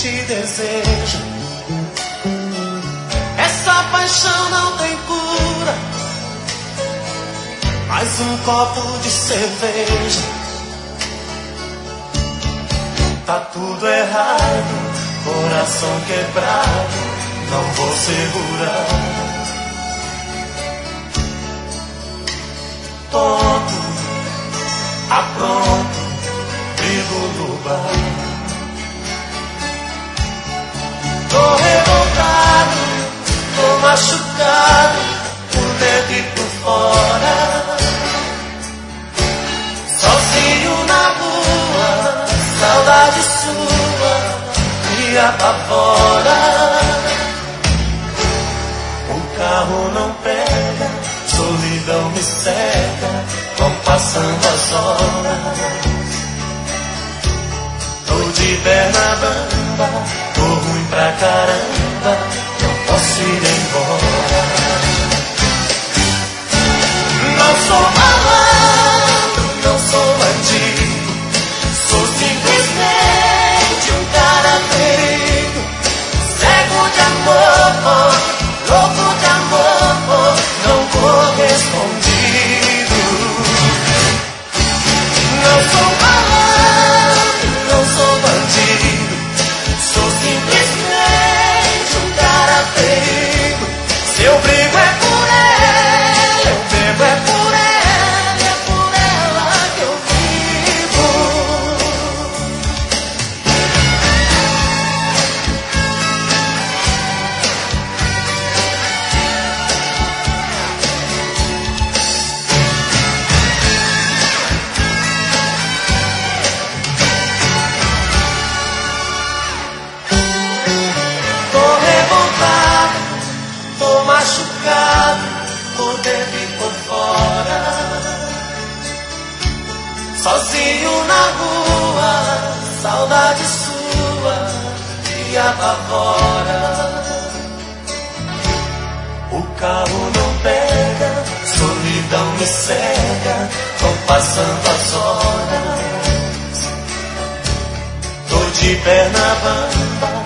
te desejo. Essa paixão não tem cura, mais um copo de cerveja. Tá tudo errado, coração quebrado, não vou segurar. Tonto, apronto, brigo no bar. Tô revoltado, tô machucado, por dentro e por fora. Sozinho na rua, saudade sua me apavora. O carro não pega, solidão me cega, vão passando as horas. Tô de perna bamba, tô ruim pra caramba, não posso ir embora. Não sou malandro, não sou bandido, sou simplesmente um cara ferido, cego de amor, louco de amor, não correspondido. Não sou malandro, não sou bandido, sou simplesmente um cara ferido. Se eu brigo é por ela, eu bebo é por ela, é por ela que eu vivo. Tô revoltado, tô machucado, por dentro e por fora. Sozinho na rua, saudade sua me apavora. O carro não pega, solidão me cega, vão passando as horas. Tô de perna bamba,